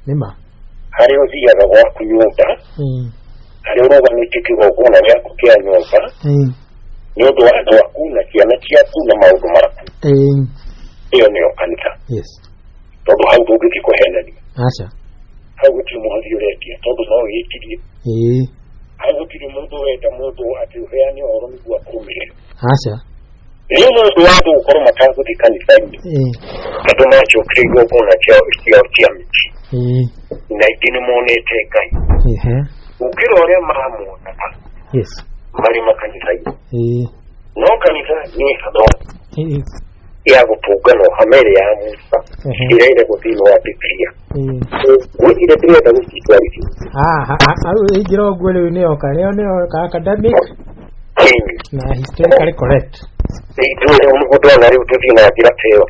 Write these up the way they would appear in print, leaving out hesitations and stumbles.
nima hari uthiaga gwaku nyumba hari urugamite kigogona gĩaku kĩa nyumba nĩ ũndũ wa andũ aku na ciana ciaku na maũndũ maku ĩyo nĩyo kanitha yes tondũ hau ndũngĩthiĩ kũhenania aca hau gũtirĩ mũhothi ũrendia tondũ no wĩtirie hau gũtirĩ mũndũ wenda mũndũ atĩ ũheane ũhoro nĩguo akũrũmĩrĩre aca rĩu nĩ ũndũ wa andũ gũkorwo matagũthiĩ kanitha-inĩ andũ macokire igongona ciao cia mĩciĩ na ingĩ nĩ monete Ngai gũkĩra ũrĩa maramuonaga marĩ makanitha-inĩ no kanitha nĩ handũ ya gũtũngana hamere ya Musa ĩrĩa ĩrĩ thĩinĩ wa Biblia gwĩkire ndĩrenda gũcitwarithia ĩnjĩra ũguo rĩu nĩyo academic na historically correct ithuĩ nĩguo ndona rĩu tũthiĩ na njĩra ta ĩyo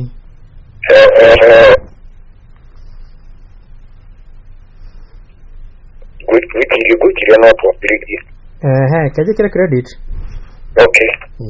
gwĩkire no twambĩrĩrie kajĩkĩre credit okay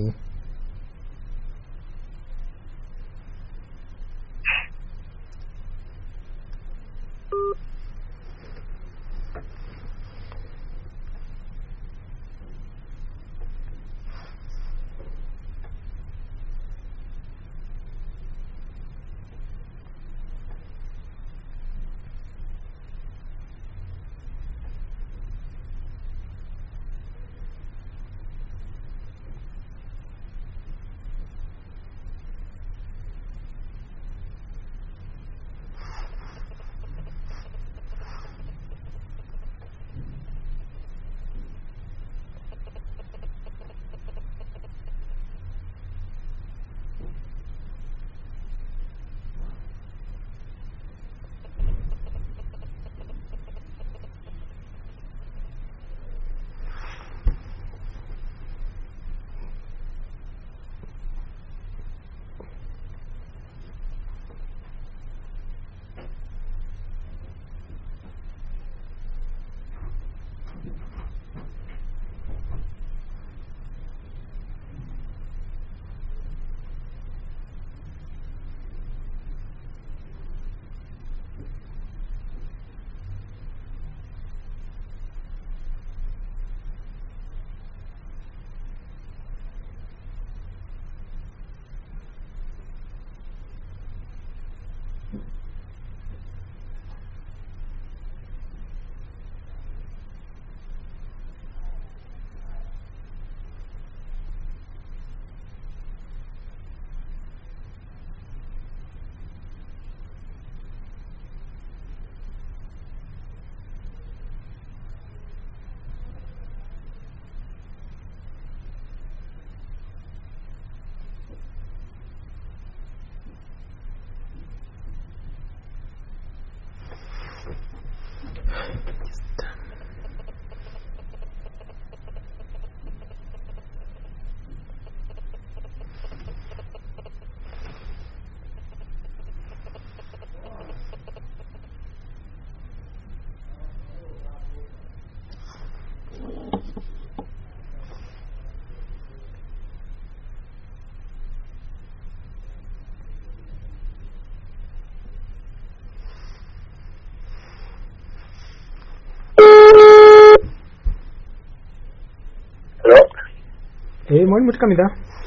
mwalimu tukamida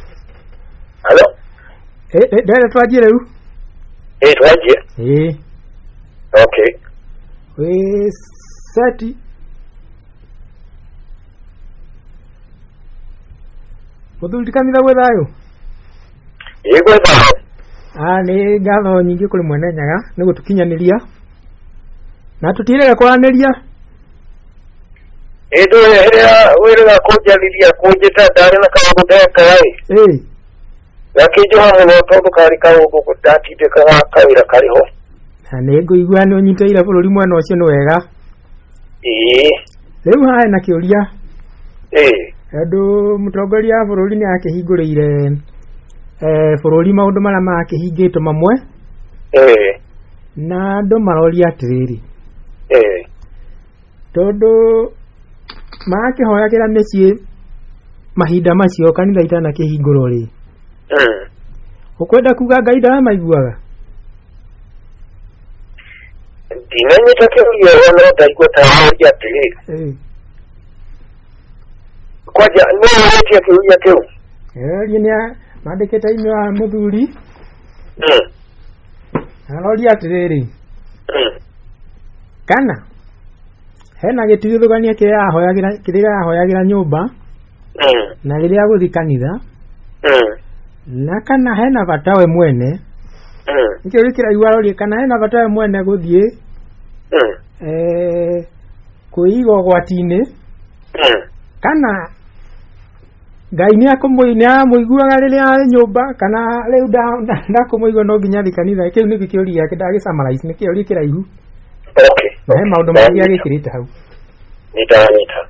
hello dada twajie rĩu twajie okay we seti mũthuri kanitha gwĩ thayũ gwĩ thayũ nĩ ngatho nyingĩ kũrĩ mwene Nyaga nĩ gũtũkinyanĩria na tũtiĩrĩga kwaranĩria Edo area wĩrĩga kũnjarĩria kũnjĩta ndarĩ na kaũndũ ndekaga gakĩnjoha mũno tondũ karĩ kaũndũ ndatindĩkaga kawĩra karĩho na nĩ ngũigua nĩ ũnyitĩire bũrũri mwena ũcio nĩ wega rĩu hae na kĩũria andũ mũtongoria wa bũrũri nĩ akĩhingũrĩire bũrũri maũndũ marĩa makĩhingĩtwo mamwe na andũ maroria atĩrĩrĩ tondũ makĩhoyagĩra mĩciĩ mahinda macio kanitha itanakĩhingũrwo rĩ ũkwenda kuga Ngai ndamaiguaga Dinanya takiruye wana daigota moja tele. Kwaja nini yetu yakiruye teo? Linya mandiketa ino muthuri. Arori atiriri. Kana hena gitigithugania kiria ahoyagira nyumba. Na riria guthi kanitha. Na kana hena batawe mwene. Nikio rikira iwarori kana hena batawe mwene guthie. Kuigo gwatine. Kana Ngai ni akumuina muiguaga riria nyumba kana riu ndakumuigua no nginya thikanitha kiu ni kiuri yake ndagisummarize ni kiuri kiraihu. Okay. Na maundu mangi agikirite hau. Nita.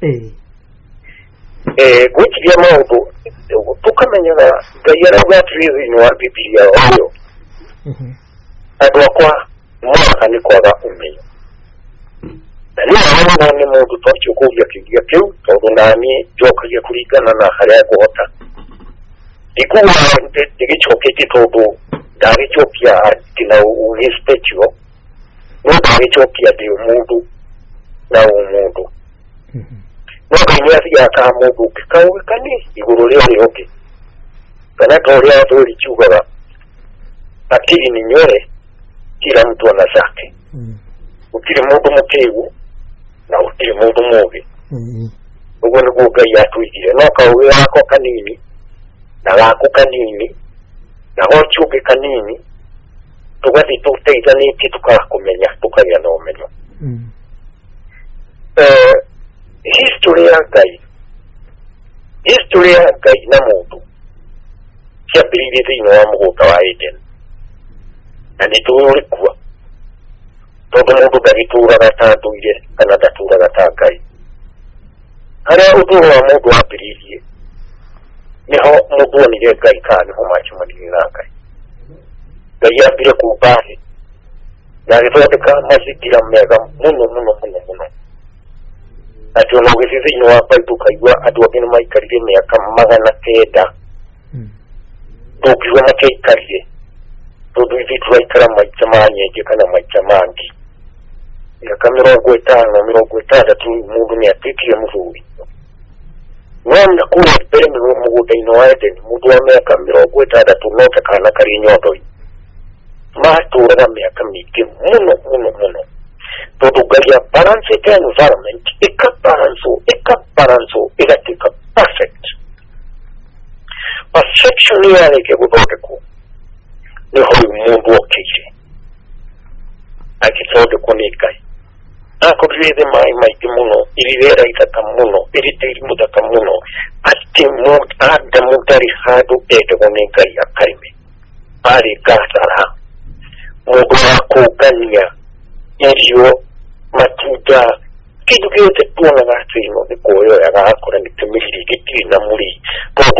Gwikiria maundu tukamenyaga Ngai arauga atiri ni wa Biblia oyo. Andu akwa mwaka ni kwaga umenyo. Ni aho ni mundu twacho kugia kigia kiu tondu nani jokagia kurigana na haria guhota. Ikuwa ndigichokete tondu ndagichopia kina respect yo. No ndagichopia ndi mundu na umundu. No kanyasi aka mundu kikawe kani iguru leo yoke. Kana toria tori chugaga. Akili ni nywele kila mtu ana zake. Ukiri mundu mutegu na ukiri mundu mubi. Ugo ni Ngai yatwigire no kawe wako kanini na wako kanini na hochuke kanini tugathi tuteithanĩtie tukakumenya tukagĩa na ũmenyo. History ya Ngai na mũndũ ciambĩrĩirie thĩinĩ wa mũgũnda wa Eden na nĩ tũrĩkua tondũ mũndũ ndagĩtũũraga ta ndũire kana ndatũũraga ta Ngai. Harĩa ũtũũro wa mũndũ wambĩrĩirie niho mũndũ onire Ngai kana niho maacemanirie na Ngai. Ngai ambire kumba thĩ na agĩthondeka mazingira mega mũno. Atĩ ona ũgĩthiĩ thĩinĩ wa Bible ũkaigua andũ angĩ nĩ maikarire mĩaka 900 ndũngiuga matiaikarire tondũ ithuĩ tũraikara maita manyingĩ kana maita mangĩ. Mĩaka 50-60 mũndũ nĩ atuĩkire mũthuri. No nakũrĩa mbere mũgũnda-inĩ wa Eden mũndũ wa mĩaka 60 no ta kana karĩ nyondo-inĩ matũũraga mĩaka mĩingĩ mũno. Tondũ Ngai ya balance environment ikabalance igatuĩka perfect. Perfection yarĩkia gũthondekwo niho mũndũ okĩire agĩthondekwo nĩ Ngai. Akorire thĩ maĩ maingĩ mũno, irĩra ithaka mũno, ĩrĩ tĩri mũthaka mũno, atĩ Adamu ndarĩ handũ endagwo nĩ Ngai akarĩme. Arĩ gathara mũndũ wa kũngania irio, matunda, kĩndũ gĩothe tuonaga atĩ ĩno nĩ kuoyaga akora nĩ kĩmĩriri gĩtirĩ na mũrĩ. Tondũ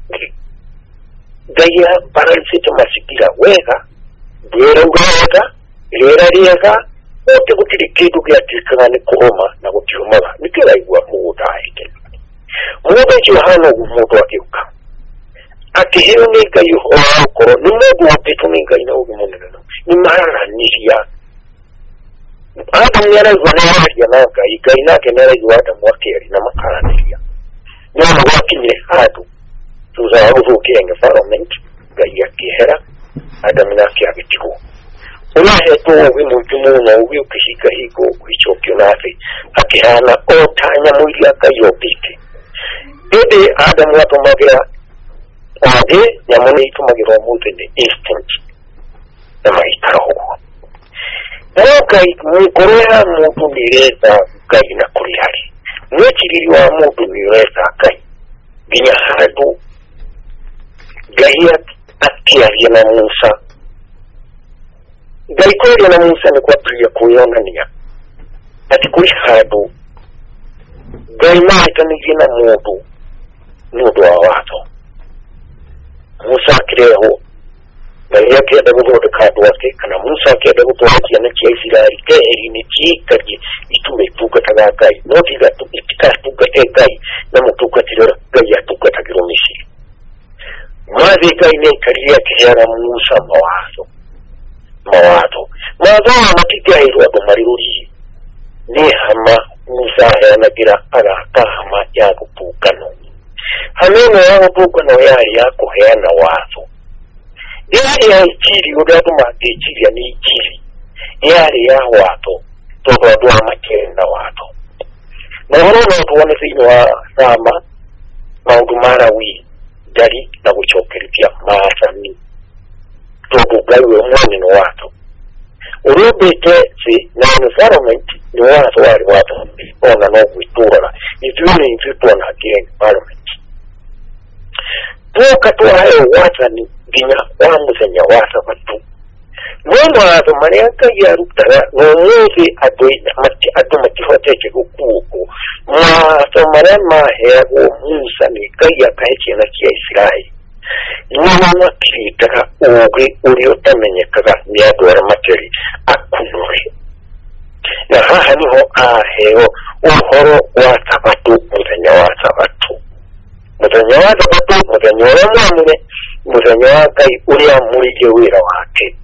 Ngai ya balance mazingira wega, ndĩrauga wega, rĩera rĩega, ote gũtirĩ kĩndũ gĩatuĩkaga nĩ kũrũma na gũtiũmaga. Nĩkĩo ũraigua mũgũnda wa Eden. Mũndũ ũcio hana ũguo mũndũ agĩũka akĩheo nĩ Ngai ũhoro wa gũkorwo nĩ mũndũ wambĩtwo nĩ Ngai na ũguo mũnene. Nĩ mararaniria. Adamu nĩaraigua nĩ araria na Ngai, Ngai nake nĩaraigua Adamu akĩaria na makaraniria. No gwakinyire handũ thutha wa gũthũkia environment, Ngai akĩehera, Adamu nake agĩtigwo. Ũrahetwo ũgĩ mũingĩ mũno, ũgĩ ũkĩhingahinga ũgĩcokio na thĩ akĩhana o ta nyamũ iria Ngai ombĩte. Ĩndĩ Adamu atũmagĩra ũgĩ, nyamũ nĩ itũmagĩra ũmũthĩ nĩ instinct na maikara ũguo. No Ngai ngoro ya mũndũ nĩ ĩretha Ngai na kũrĩ harĩ. Mwĩkirĩri wa mũndũ nĩ ũretha Ngai nginya handũ Ngai akĩaria na Musa. Ngai kwaria na Musa nĩ kwambĩrĩria kwĩonania atĩ kũrĩ handũ Ngai mahĩtanĩirie na mũndũ nĩ ũndũ wa watho. Musa akĩrehwo, Ngai akĩenda gũthondeka andũ ake, kana Musa akĩenda gũtwara ciana cia Isiraeli keheri-inĩ ciĩkarie itungataga Ngai, no itigatungate Ngai na mũtungatĩre Ngai atungatagĩrwo Misiri. Mathĩ Ngai nĩaikarire akĩheaga Musa mawatho. Mazao matiti airuwa kumariruri ni hama musaya nagira agakahama yakupukano hameno yakupukano yari yakuheana wazo yari ya ichiri ugatuma ichiri ya ni ichiri yari ya wato todo adwa makenda wato na horono tuone sino wa sama maudumara wi dari na kuchokeripia maasani todo gawe umwani no wato urubete si na environment ni watu wali watu ona no kuitura ituni ituna again environment toka tu hayo wata ni ginya wangu senya wata watu mwema watu maniaka ya rutara ngomuzi adoma kihoteche kukuku mwatu manema hea musa ni kaya kahechi na kia Israeli nyuma kitaka ugi uliotamenyekaga myadwara materi akunuri na haha niho aheo uhoro wa sabatu muthenya wa sabatu muthenya wa mwamune muthenya wa Ngai uria murige wira wake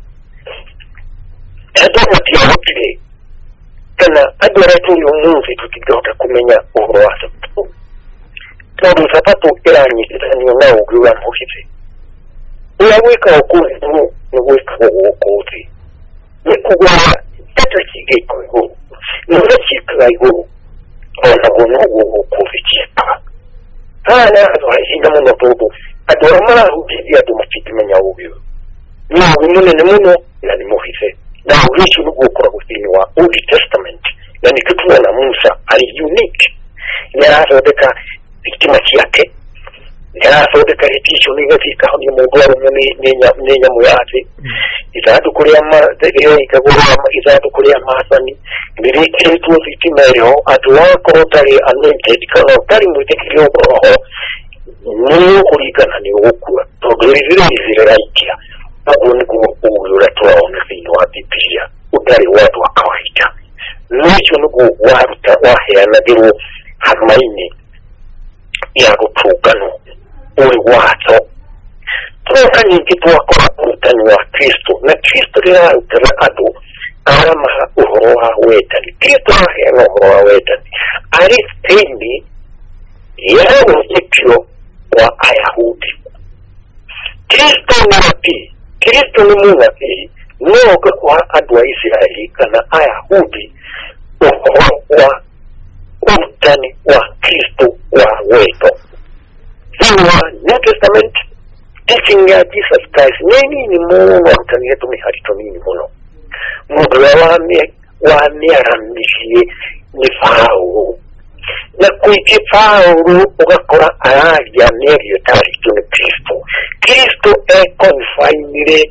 ado mutiyahotire kana adwara tuli umunsi tukigota kumenya uhoro wa sabatu tondu sabatu iranyitithania na ugi wa muhithi uria gwika ukuri ni gwika ugukuthi ni kugwa tata kigeko iguru nure chikaga iguru ona gono ugukuthi chikaga hana ahinda muno todo adora mara ukidia tumachitimenya ubyo ni munene muno na ni muhithi na urisho n'ugukora gutini wa Old Testament yani kitubona Musa ari unique yarasodeka ikitima cyake yarasodeka itisho nigafika handi mugoro nenya muyati izadu kuriya ma ikagora izadu kuriya masani bireke tu itima rero atwa korotari anointed kana tari mutekiro ko ni kurigana ni ukura to gurira raikia agoni kuura tuwaona vino wa Biblia udari watu wa kawaida nicho nugu waruta waheana diru hamaini ya gupugano uri wato tuka nyingitu wakora utani wa Kristo na Kristo lera utana adu arama uhoro wa wetani Kristo waheana uhoro wa wetani ari stendi ya usikyo wa Ayahudi Kristo nabi Kristo ni munabii noga kwa adwa Israeli kana Ayahudi wa utani wa Kristo wa weto kwa New Testament teaching ya Jesus Christ nini ni muno utani yetu miharito nini muno mugwa wa miarambishie ni Paulo na kuiki Paulo ugakora aragia nerio tarito ni Kristo confinire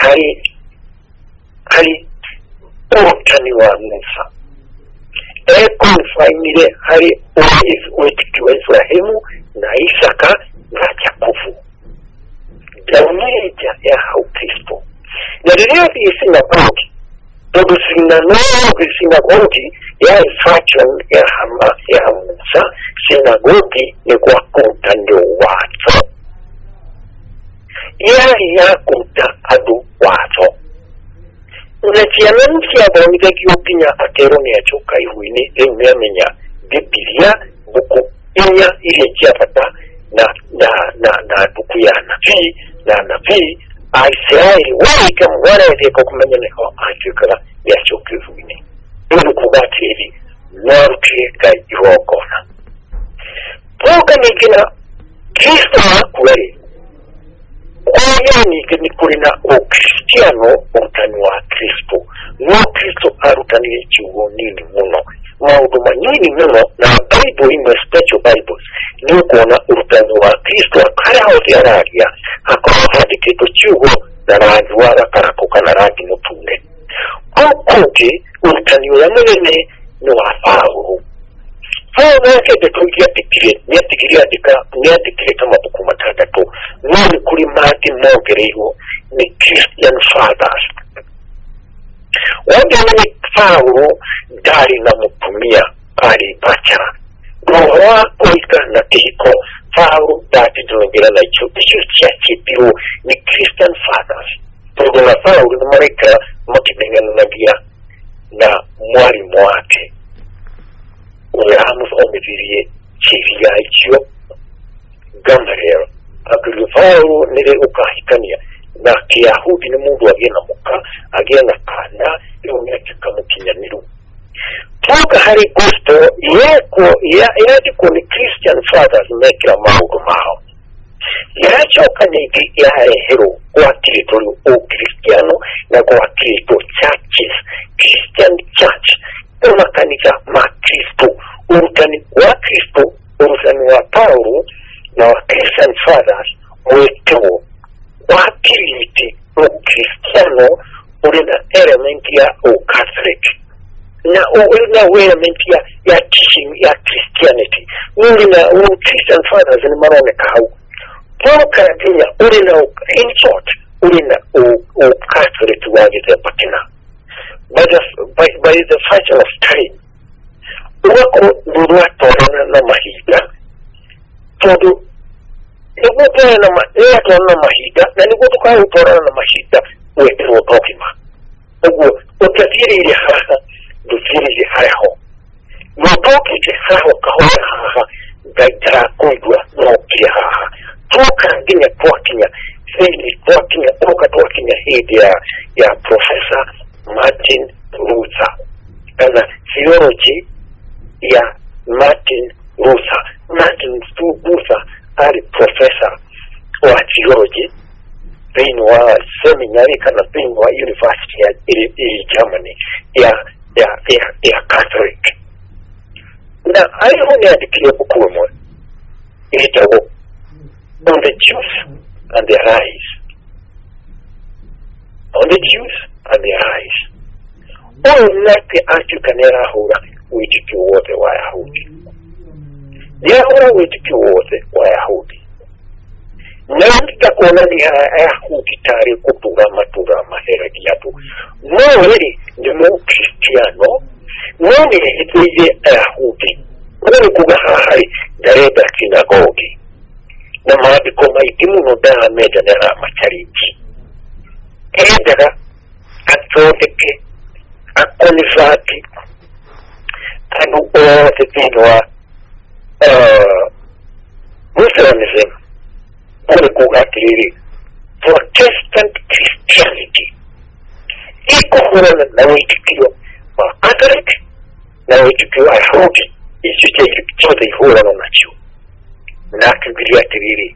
hari utani wa Musa confinire hari wetikiwa Ibrahimu na Isaka na Yakobo dauneja ya hau Kristo na lileo di sinagogi todo sinagogi ya infraction ya hama ya Musa sinagogi ni kwa kutandio watu ya kuta adu wato unachiananchi abawidaki upinya ateroni ya choka ihuini menya Biblia buku inya ile chiapata na buku ya nabii Israeli waika mwana yako kumenya neko achukala ya choka ihuini ulu kubati hivi norukeka iwokona poka nikina Kristo wakuwele yani ni kulina ukristiano utani wa Kristo no Kristo arutani chiwo nini muno maudu manini muno na Bible in the special Bibles ni kuona utani wa Kristo akara hozi aragia akora hadi kito chiwo na rangi wala karakoka na rangi mutune kuki utani ya munene ni wa Paulo nake detugia tikiri kama buku matagatu nani kuri mati mogereho ni Christian fathers wanda ni Paulo dari na mutumia pali bachara roho oika na tiko Paulo dati tunogera na icho chia chipiro ni Christian fathers tondu na Paulo ni maraika makimeng'ananagia na mwarimu wake uria amuthomithiririe ciria icio Gamaliel akĩria Paulo nĩrĩ ũkahikania na Kĩyahudi nĩ mũndũ agĩe na mũka agĩe na kana rĩu nĩatuĩka mũkinyanĩru. Tuoka harĩ gospel yandĩkwo nĩ Christian fathers mekĩra maũndũ mao, yacoka ningĩ yareherwo gwakĩrĩtwo rĩu ũkristiano na gwakĩrĩtwo churches, Christian church, makanitha ma Kristo, ũrutani wa Kristo, ũrutani wa Paulo na wa Christian fathers wetwo wakĩrĩte ũkristiano ũrĩ na element ya Catholic na uri na element ya teaching ya Christianity. Uri na Christian fathers ni maroneka hau. Tuoka Kenya uri na in short uri na Catholic wagite pakina. By the fashion of time wako nurua torana na mahiga todo ego torana na mahiga na nigo tukaho torana na mahiga wetero dokima ego utatiri haha dufiri haraho maboki je haho kahoya haha gaitara kugwa no kiha toka ngine twakinya sisi twakinya hidi ya Professor Martin Luther kana theology ya Martin Luther. Martin Luther ali professor wa theology in wa seminary kana in wa university ya Germany ya Catholic. Na ayo andikire buku mwe itago on the Jews and their eyes. On the Jews and their eyes. Nake atukanera hura witiki wote wa Yahudi. Yahura witiki wote wa Yahudi. Na nitakuona ni Yahudi tari kutura maheragi yatu. Mwere ni Kristiano. Mwere hituize Yahudi. Mwere kugahari dareba sinagogi. Na maandiko maingĩ mũno ndamenyanĩra matariki endaga athondeke akonivati andũ othe thĩinĩ wa Lutheranism kũrĩ kuga atĩrĩrĩ Protestant Christianity ĩkũhũrana na wĩtĩkio wa Catholic na wĩtĩkio wa Yahudi icio ciothe ihũrana nacio. Na akibiria atiriri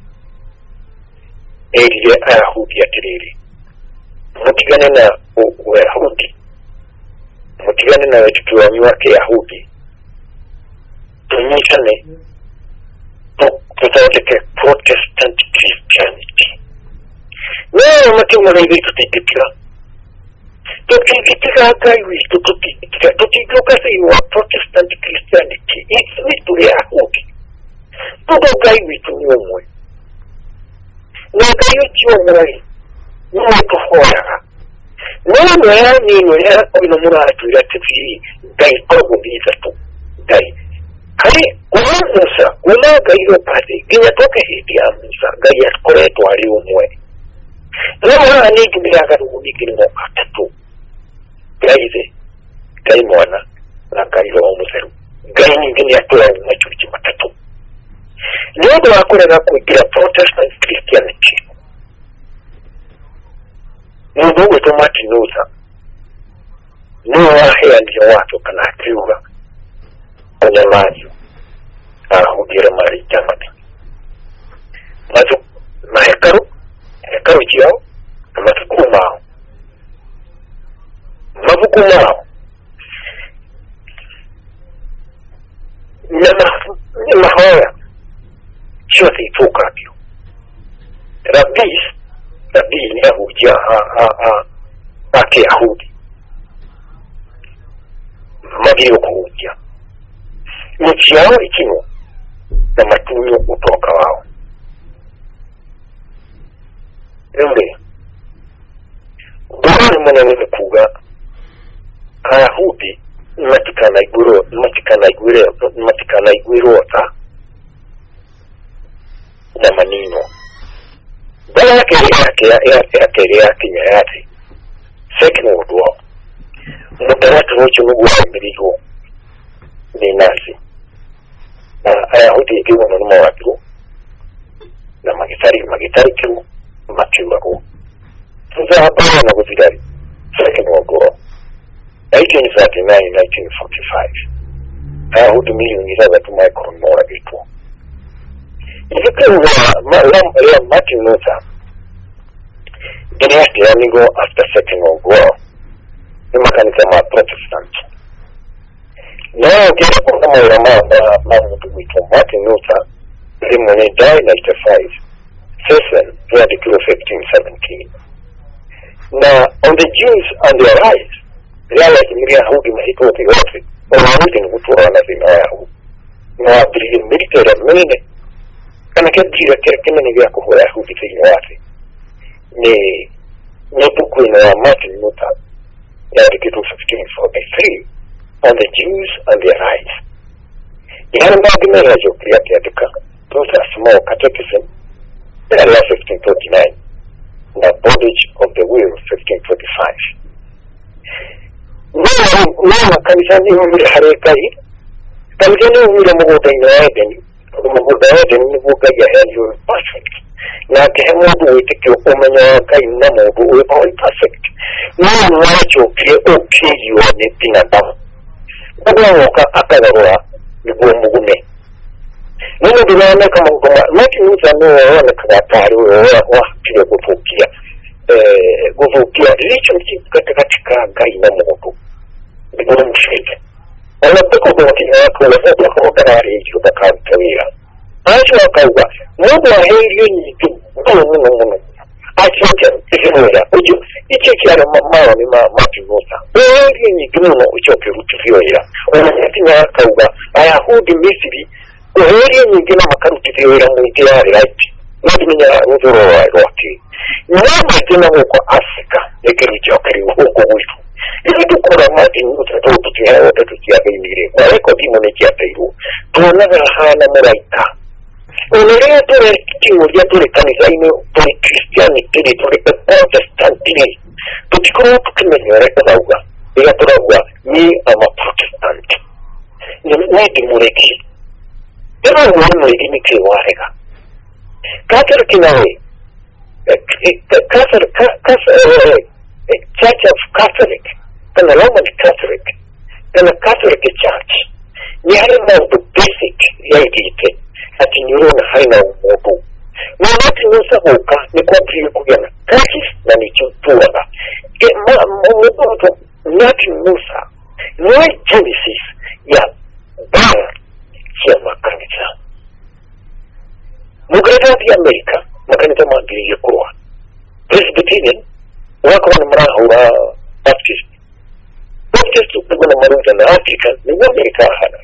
eriye Ayahudi atiriri mutigane na Uyahudi mutigane na wetiki wake Yahudi tunyishane tutawateke Protestant Christianity na matimu na hivi tutitipila akaiwi tutitipila wa Protestant Christianity it's with Yahudi todo gai witu umwe na gai umwe no kuhora no ya nino ya ino muratu ya tfi gai kogo bizato gai kare kuanza una gai opate ginya toke hiti amisa gai ya koreto ali umwe na ni kimiraga rubiki ngo atatu gai mwana na gai ro museru gai nyingine ya toa na chuchi matatu. Ndio wakorera kugira Protestant Christianity. Ndio wetu Martin Luther. Ndio haya ndio watu kana kiuga. Kwenye maji. Hugira mari jamani. Mahekaru jao mafukumao. Ni mahoya chote itoka hapo. Rabbi ni Yahudi ake Yahudi. Magiro kuja. Nchi yao ikimo na matunyo kutoka wao. Ndio. Bwana mwanaweza kuga Yahudi matikana igwirota na manino. Bala yake ya kinyayati second world war mutaratu wocho n'ubuhambiriho ni nasi ayahudi igiwa n'umwe watu na magitari kimu machiwako tuzabana na kuzidari second world war 1939-1945 ayahudi milioni za tumaikon mora bitu ikiwa Martin Luther go after second world war the mechanism of Protestant now get up on Martin Luther when he died in 95 Session where the 1517 now on the Jews and their rise realize Yahudi mahiko the wote or anything which were nothing now the military minute kana kujira kile vya kuhura Yahudi wate ni buku na Martin Luther ya 1543 on the Jews and their rights. Yana bagimela jo pia tuka those are small catechism in 1539 na bondage of the will 1545. Mama kanisa ni mwili harekai kanisa ni mwili mwoga inaedeni mwoga ni mwoga ya hell perfect na kehemu witike umenya kai na modu all perfect no wacho ke you ne pinadamu bado akagarura nibumbugune nino dinana kama ngoma mati nzano wana kabatari wa kile kufukia katika gai na modu nibumshike ona peko kwa kinako na kwa kadari hiyo takawira acho akauga modu wa heri ni tu no acho kizimoja ujo ikikiana mama ni Martin Luther heri ni tuno uchoke rutufioira ona tinya akauga ayahudi Misiri heri ni gina makarutufioira mu itiyari right nadi minya uzoro wa roki nyama tena huko Afrika ekeruchoke huko wifu ili tukora Martin Luther tutuya tutuya bimire na rekodi monekia tairu tunaga hana muraika Unaelewa tole kimoja tole kanisa ino tole Christianity tole Protestantini tukikoro tukimenyere kauga ila tolauga ni ama Protestant ni dimureki ila wano idini kiwarega Catholic nawe Church of Catholic kana Roman Catholic kana Catholic Church ni hali the basic ya idite ati nyurona haina umodu na watu nusa huka ni kwa vile kujana practice na ni chutuwaga umodu nati nusa ni genesis ya bara kia makanisa mugrada ya Amerika makanisa maadili ya kuwa Presbyterian wako wana mraha wa Baptist ukuna maruza na African ni wa Amerika hana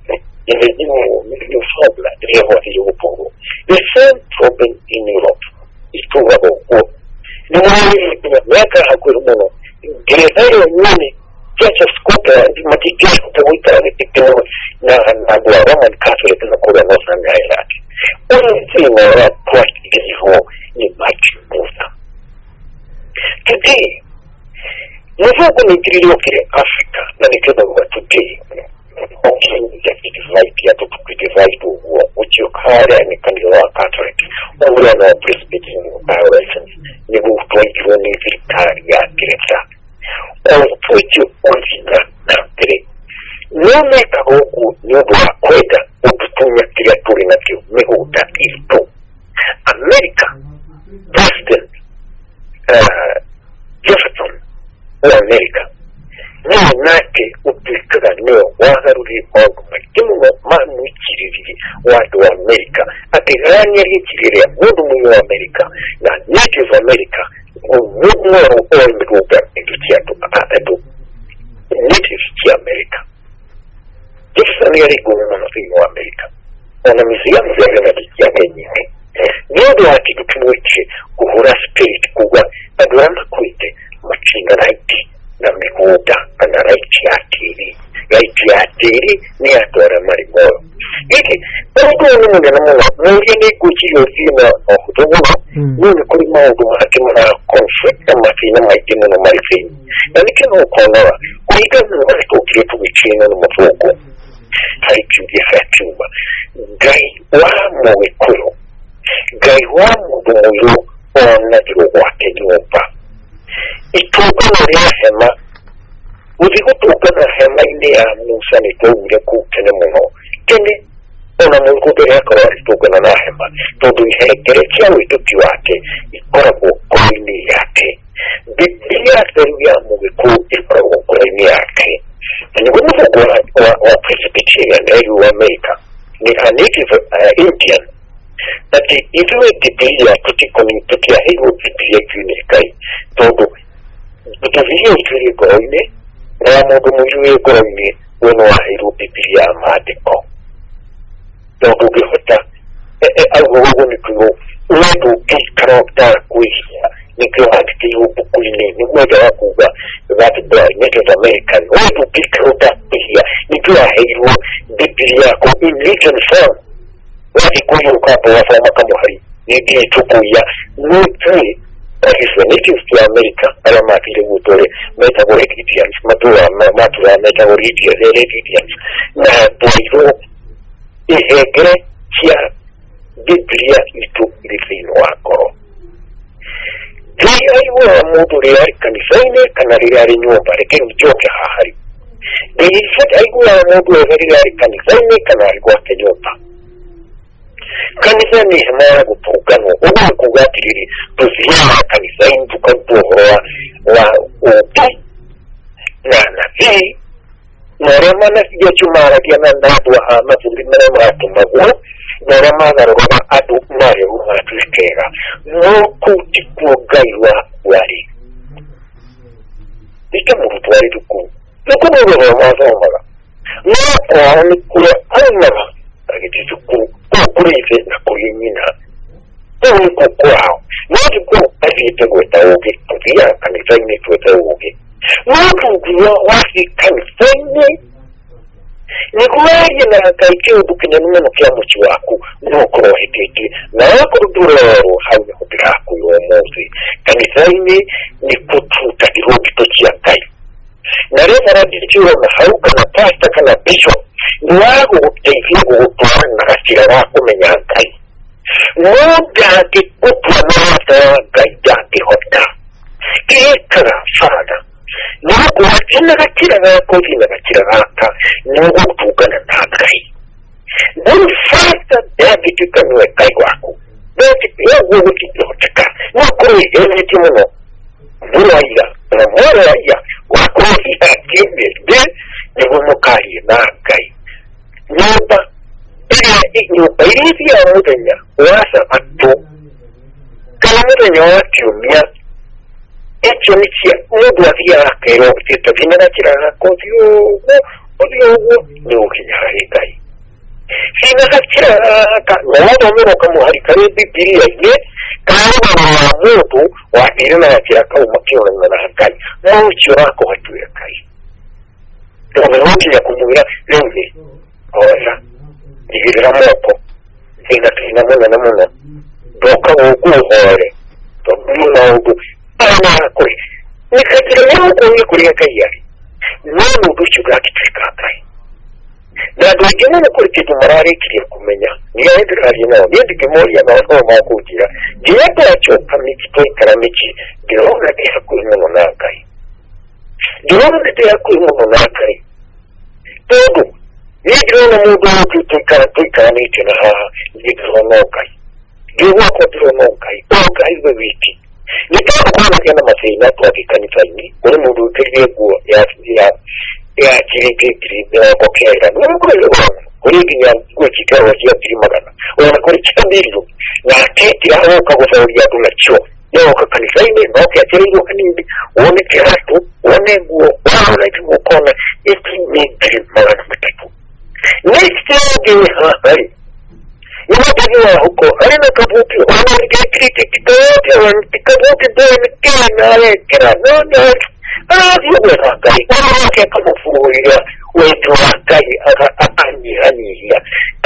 the same problem in Europe is probable. The America hakurumono gerezani nyingi Church of Scotland matijia kutoka na Roman Catholic na kule North Ireland. Only thing that practically wrong in Martin Luther. Today, Mungu ni trilioke Africa na nikeba today. Okay, executive right ya to criticize to which you call and can you are Catholic or no Presbyterian violations you move to it when you feel ya director or which you consider no matter who you are quite ukutumia creature na kio mehuta isto America Boston Jefferson or America no nake upikaga neo wagaruri mongo makimu manu ikiriri watu wa Amerika atirani yikiriri mundu mungu wa Amerika na native America mungu wa mkuga ikiatu atatu native ya Amerika kisani yari goma na fingo wa Amerika ona misiamu ya ya yenyewe ndio watu tutumweche kuhura spirit kuga adurama kuite machinga raiti na mikuda ana raiti ya tiri ni atora marimoyo iki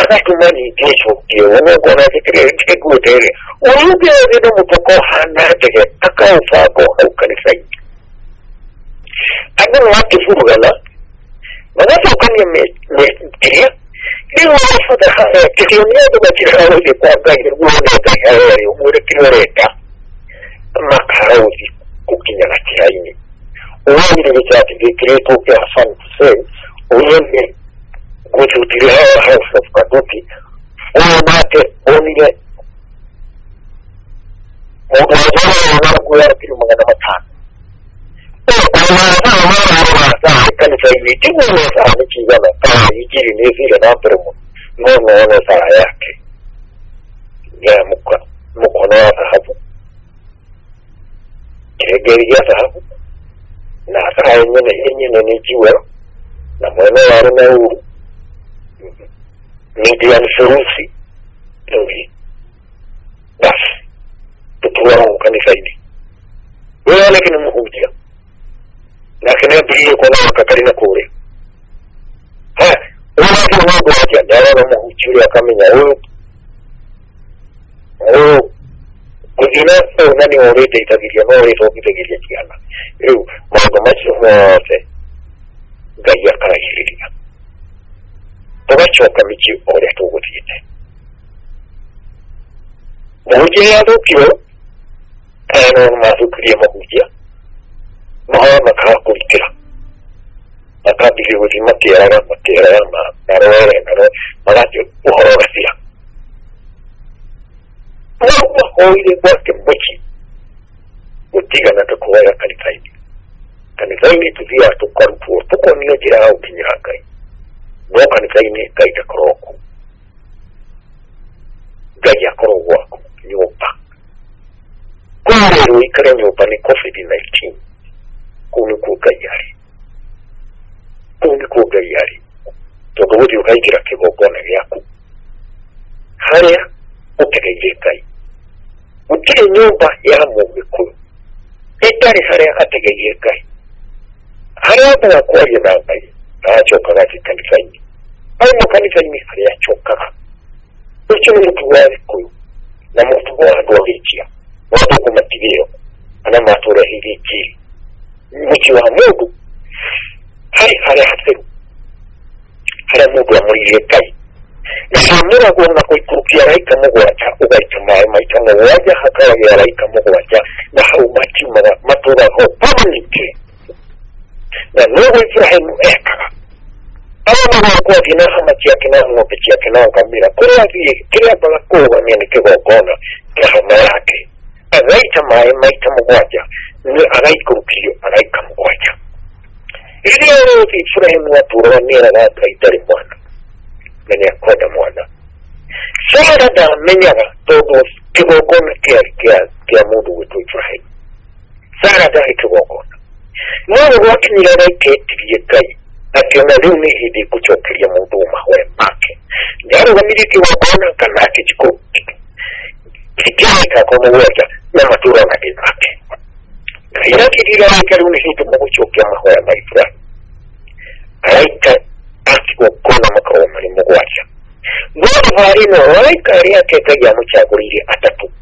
Nakatumani kesho kio ngona kile kutere uruge ndio mtoko hana tege akaufako au kanisa ana watu furugala wanapo kanya me ndio wafata haya tikionia ndo machirao ile kwa gaire uone gaire umure kiloreta makarauzi kukinya na kiaini uone ndio chati kile kwa Hassan Hussein uone kututilia House of Kaduki mate onile mwana kilu magana matano kanisa hili timu saa nichizana ikiri nefile na peremo ngono saa yake ya mkono wa dhahabu kiregeri ya dhahabu na saa yenye nijiwe na mwene waruna uru median ferusi nuri basi tutuwa kanisa hili wewe lakini mhujia lakini ndiye kwa Katarina kule watu wangu waje ndio mhujia kamenya huyo kujina nani orete itagiria no orete itagiria kiana mambo macho yote gaya kaishiria tobachoka michi ore tugutite muje yadukyo ano mazukuriye mujya mahama kakurikira akabiri ubuzima matera narore maracyo uhororasira oile bwake mbuchi utigana tukuwera kanithaini tuzia tukarupuo tuko niyo jira au kinyirakai no kanithaini kaita koroko gaya koroko wako nyumba kumero ikare nyumba ni COVID-19 kuniku gayari togodi ukaitira kigogona yako haya utegejekai utire nyumba ya mumikuru itari haya ategejekai haya kwa kwaje na bai achoka gati kanifanya au makanifanya haya choka ucho mtu wale ku na mtu wa dogichia watu kumatilio ana matura hivi mchi wa Mungu haya hatu haya Mungu amuriye kai na samura kuona kuikurukia raika Mungu wacha ugaita maita na waja hakawa ya raika Mungu wacha na haumati matura ho pamanike na Mungu Ibrahimu eka ama Mungu kwa kina hamati ya kina ng'ombe ya kina ngamira kwa kile bala kwa ni kigogona kwa hama yake agaita maita Mungu wacha ni agaikurukia araika Mungu wacha ili Ibrahimu watura nira na kaitari mwana nani akoda mwana Sara da menyaga todo kigogona kia mundu wetu Ibrahimu Sara da kigogona Mungu wakinira na iketiye kai akiona luni hidi kuchokiria mundu mawe make Ndaro wamiri kigogona kana kichiko kikiaka kwa mwaja na matura na kizake Iraki dira ikaluni hidi kuchokia mawe maifra Araika akigogona makawoma ni mungu wacha Mungu harino walaika yake ya mchagulili atatu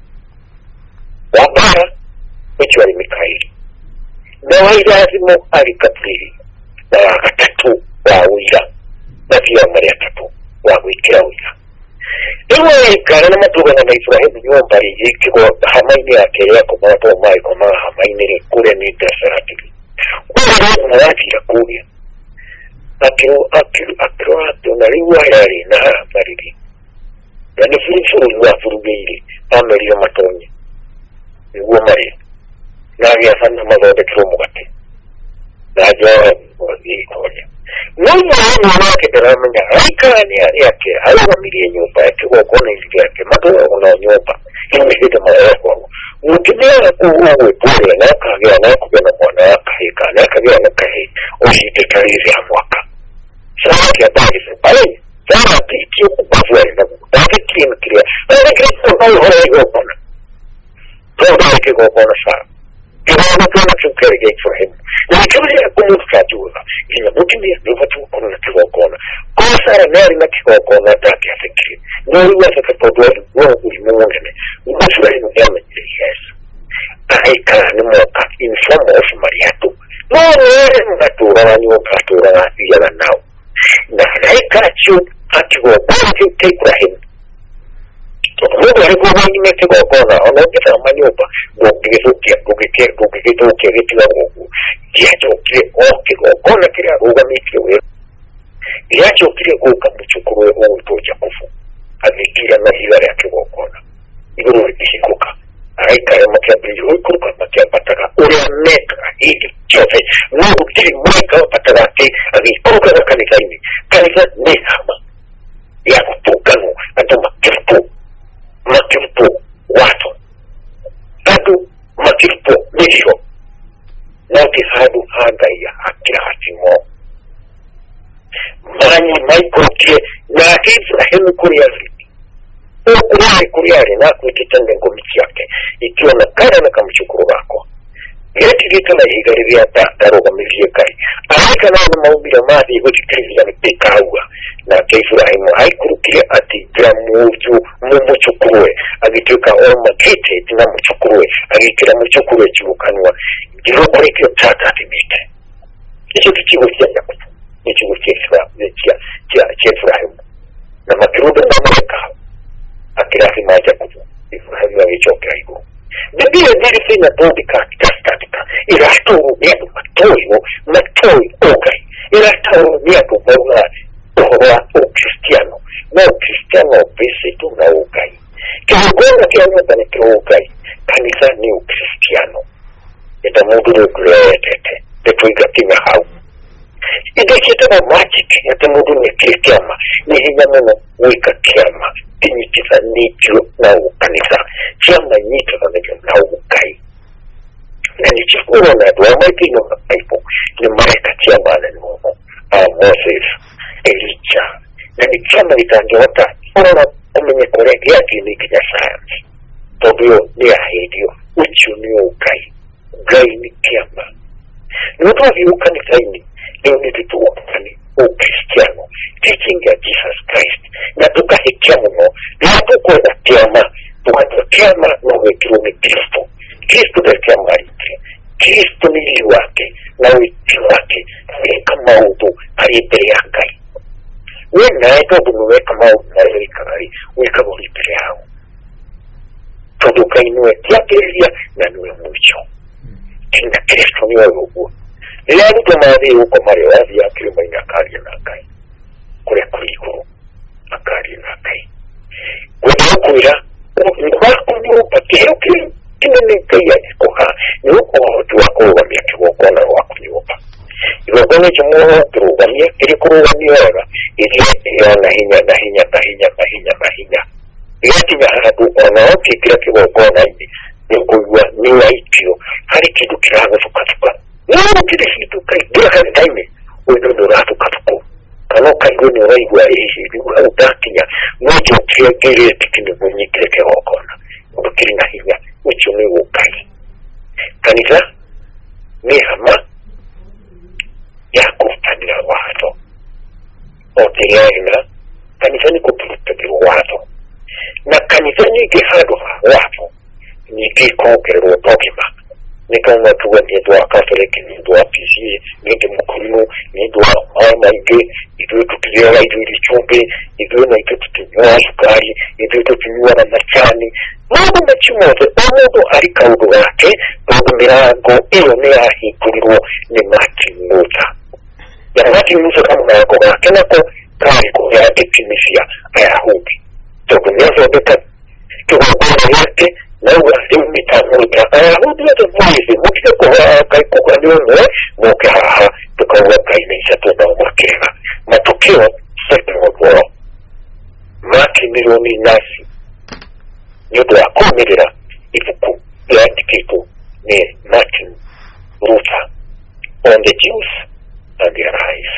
wabara mchwali Mikaeli na wailazimu alikapili na atatu wawila na pia mari atatu wawikira wila iwe ikana na matugana na Ibrahimu nyumba ikiwa hamaini yake yako mawato mai kwa maa hamaini kule ni dasarati uwe na wati ya kulia akiru naliwa yari na mariri yani furu wa furugeiri ameri ya matonye uwe mari na yafanya mazode kiromugate na jawa wazikonya Mungu wake daramenya aikani yake alawamirie nyumba yake wakona hivi yake mato una nyumba imehita maeko Mutibia kuwe pole na kagea na kubena mwana yaka na kagea na kahi oshite karizi ya mwaka Sama kia bagi separe Sama kiyo kubafwari na bagi kien kiria Bagi kien kwa hora igogona Kwa bagi igogona saa Kibana kama chukere gate for him Na kibili ya kumutu kajua Ina mutibia ni watu kuna kigogona Kwa Sara nari nakikoko nataki afikiri. Nori wasa kapodwali wangu imuungene. Umusura inu yama yes. Aika nimoka informa of mariatu. No nere ngatura ngatura ngafiyana nao. Na aika chu atigo wangu tekwa hinu. Mungu alikuwa wangi metego kona. Ono kita manyopa. Gugitukia getiwa Mungu. Kiacho kile okiko kona kile aruga mitio. Yacho kile kuka mchukuru utoja kufu avikira na hilari akibokona iguru ikikuka aika ya makiabili kuka makiapataka ule meka hiki chote Mungu kile mweka pataka avikuka na kanisa ni hama ya kupukanu atu makirupu watu atu makirupu milio nauti hadu haga ya akira hatimo Mani maikoke na Ibrahimu kuriari na kuitende ngomichi yake ikiwa na kada na kamshukuru wako yeti gita na higaribia taroga mivye kai aika na maubira madi hutikiri ya mpekaua na Ibrahimu haikurukia ati ya mumuchukuruwe agituka oma kite tina mchukuruwe agitira mchukuruwe chibukanwa jirokore kio tata atibite icho kichibu kia nyakutu nicho Ibrahimu na makirudo na mweka akirafi maja kufu Ibrahimu wakichoke haibu Biblia dili fina bodi katika irasturu miatu matoi ogai irasturu miatu mwa ukristiano na ukristiano bese tu na ogai kihugonga kianota ni ogai kanisa ni ukristiano ita muduru kuleetete petuiga kina hau Idikitaba magic yata mudu ni kiama ni hinyameno wika kiama tinyikisa nicho na ukanisa kiama nyika na ukai na nichikuro na duwa maikino na paipo ni mareka kiama na nuhu Moses Elijah na ni kiama itangiwata ona umenye koreki yaki ni kija sayansi tobio ni ahidio uchu ni ukai ukai ni kiama nutu wavi ukanisa ini to Cristiano, teaching of Jesus Christ. Na tukahikiamu no, na tukwenda kiama, tukwenda kiama na wekiru ni Kristo. Kristo da kiama ite. Kristo ni ili wake, na wekiru wake, weka maudu, alibere yangai. Wena eto weka maudu, na weka ulibere yao. Toduka inuwe tiakeria, na nuwe mwicho. Kina Kristo ni wewe. Leo tumadi uko Mario wazi ya kilima inakari na kai. Kule kuliko akari na kai. Kwa kuira, kwa kunyupa kiyoki kinene kaya koha. Nyuko wako wamia kiwokona wakunyupa. Iwakone chumuwa kuru wamia kirikuru wamiora. Ili nahinya. Yati ya hatu onaoki kira kiwokona ini. Nyukuwa niwa ikio. Hari kidu kiraga sukatuka. Nino kirisitu kai dura daime udo doratu katuko kano kaigo ni raigwa ehe utatinya nojo kiegere tikini munyikire ke okona ubukiri na hinya uchume ukai kanisa ni hama ya kutanira watu otirena kanisa ni kutanira watu na kanisa ni kihado watu ni kikokero tokima Nikama tuwa nidwa Catholic, nidwa PC, nidwa mukuru, nidwa amaige, nidwa tukilewa idwa chumbe, nidwa na tukinywa sukari, nidwa tukinywa na machani. Mungu machimote, Mungu alikaudu wake, Mungu milango iyo ni ahikuliwa ni machimuta. Ya machimuta kama na wako wake nako kari kwa ya etimisia ayahudi. Toku nyazo beka, tuwa kwa yake, na uwasimita muda ayahudi ya tuwezi mukite kuwa kaikuwa nione muke haha tukawa kainisha tuna umakera matokeo sete mworo maki milioni nasi nyudu ya kumirira ifuku ya antikitu ni Martin Luther on the Jews and their eyes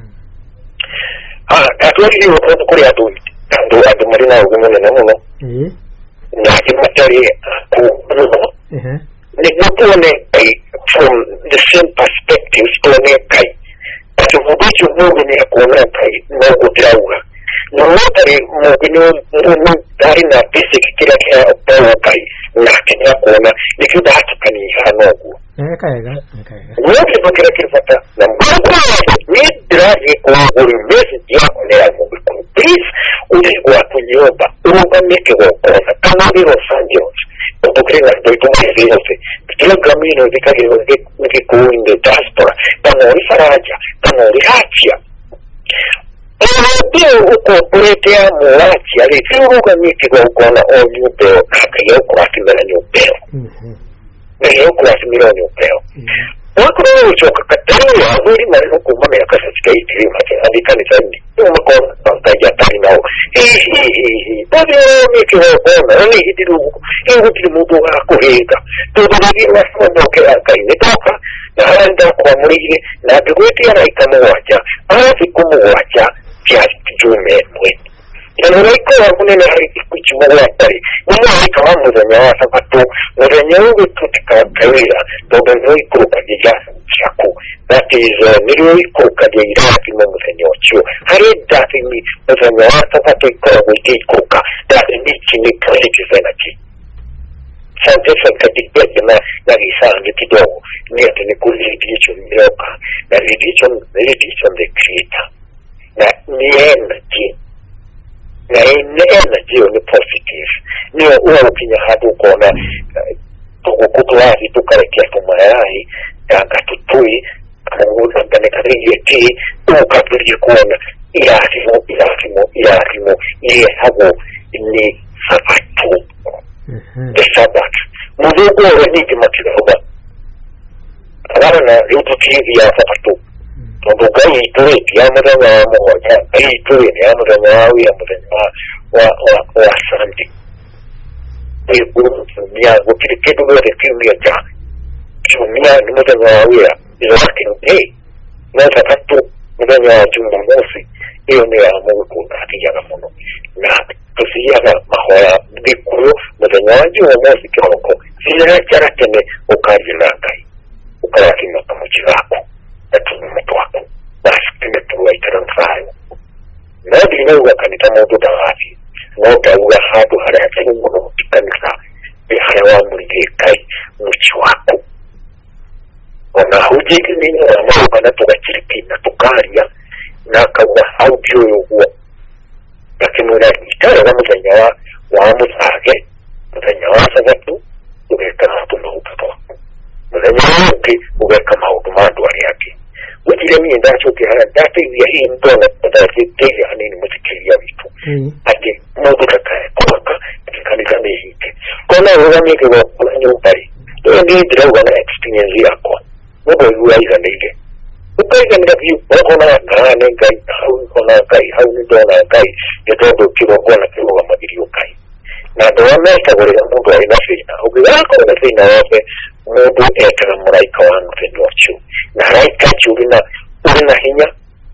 katuwali liyo kwa kuri adu marina ugumule na muno na kimatari kuuno ni kuone from the same perspectives kuone kai ati mubicho mugeni akuona kai no kutiraura no tari mugeni no dari na basic kila kwa kai na kenya kuona nikidhatukani hanogu eka wote bakira kifata na ni drive kwa message yako leo please ulikuwa kunyoba unabanike kwa kama vile sanjos kutoka ndio tumeziote kila gamino vikikuinde diaspora kama ulifaraja kama uliachia ndio uko kuletea mwachi alifunga miti kwa kuona onyupeo akayo kwa kimera nyupeo ndio kwa kimera nyupeo wako uchoka katani ya huri maneno kumama ya kasa sikaiti adikani sandi umako bantaja tani nao bado miti kwa kuona ni hidiru hiyo mudu wako heka tunabii wasomo kwa kainetoka na anda kwa mwili na duguti anaikamuacha kumuacha kiasi jume mwe nanaiko wakunene kuchimua pari nanaika wamuzanya wa sabato muzanya uwe tutika kawira dobenyoiko kajija shaku that is nirioiko kajira kima muzanya wachiyo hari dati ni muzanya wa sabato ikora wikikoka dati ni chini kweliti zenachi santesa kadibete na risange kidogo niate ni kulidicho mioka na lidicho the creator na ni energy na energy ni positive ni uwa ukinya hadu kona tukukutuwazi tukarekia kumayai kanga tutui kamunguza mkanekari yeti ukapiri kuona iarimo iye hagu ni sabatu the Sabbath muzugu wa niki matiroba kabana na yutu TV ya sabatu Tobugai ituri yamuranya wa moja ituri yamuranya wa sandi ya ukirikidu wa timu ya ja chumia ni muranya wa working day na sabatu muranya wa Jumamosi hiyo ni ya Mungu atijaga muno na tusiyaga mahoya bikuyo muzanyaji wa mwezi kiroko zile charakene ukajilakai ukawakina kamuchirako atunu mtu wako basi kimetuwa itaramfayo nadi inauga kanita modu dawafi noda uga hadu haraka yungu mutikanisa bihara wa murikai muchi wako wana hujiki nini wa mauka na tugachirikina tukaria naka uga audio yuwa lakini unajitara wa muzanya wa muzage muzanya wa sabatu ugeka hatu mahupato muzanya wake ugeka mahutumadu wali yake ujile miye ndacho kihara dati ya hii mdona dati tege hanini muzikiri ya vitu ati modu kakae kumaka kikanisa mehike kona uwa mike wa kula nyumbari ndidira uwa na experience yako mugo yuwa iza ndege ukaiga mdavi wakona gane gai hauna gai hauni dona gai yatondo kiro kona kiro wa mabiri ukai na doa meka wale mundu wa inafina ukigako inafina wafe mundu ekana muraika wa mfendo wachu na raika chu ulina hinya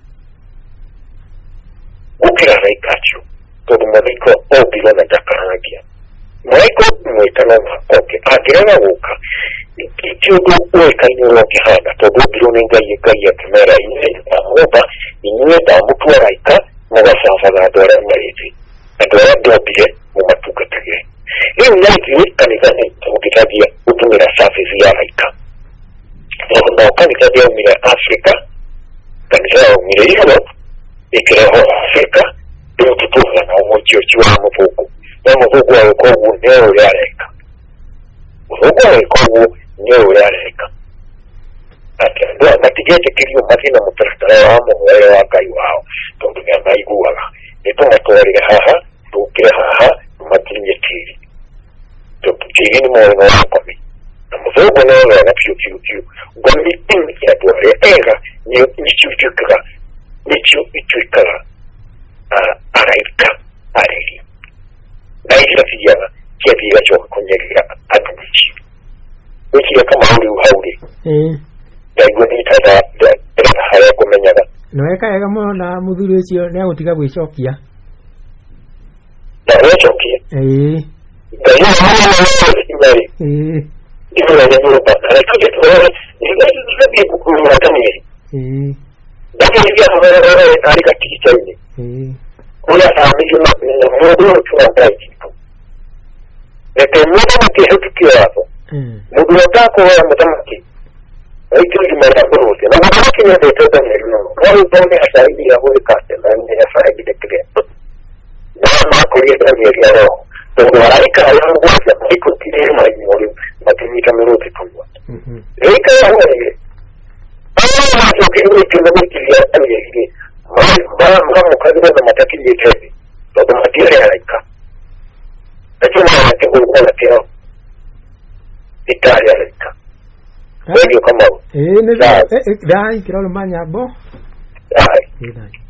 ukira raika chu todo mwadiko obilo na jakaragia mwaiko mwekana wakoke agirana wuka ikiudu uweka inuroke hana todo obilo nengaye kamera inayeta mwoba inyeta mutuwa raika mwasafa na adora mwarezi adora dobile mumatuka tage hii mnaiti kanizani mkitabia utumira safi ziya raika na kanizabia umira Afrika kanizabia umira Europe ikireho Afrika ndio tutuza na umochochi wa mfuku na mfuku wa ukogu neo ya reka mfuku wa ukogu neo ya reka ndio matigete kilio matina mutarastara wa mwere wa kai wao tundunia maigu waga nito matuwari haha tukire haha matinye tiri tukiri ni mwere wa kami na mfuku neo ya piu gwami tingi ya tuwari ega nichu ichuikara araika areli na isla fiyana kia viga choka kunyerira adumichi wiki ya kama hauli daiguni tada haya kumenyaga noeka ega mo na muthuri ucio ni agutiga gwicokia na gwicokia lakini pia wewe katika kijiji kuna familia na ndio tunataka Etemuda mkihe tukio hapo. Mungu wako wewe mtamaki. Hicho kimera kuruhusu. Na mwanamke ni ndio ndio. Kwa hiyo ashaidi ya wewe kase na ndio ashaidi dekre. Na makolia ndio ya roho. Ndio walaika yangu ya iko kilema hiyo. Matumika mrote kwa. Rika yangu ile. Kama mtu kilia ndio ile. Mama mkadira na mataki yetu. Ndio matire yalaika. Lakini wanataka kuona Italia rika. Wewe kama ndio dai kirolo manya bo. Dai.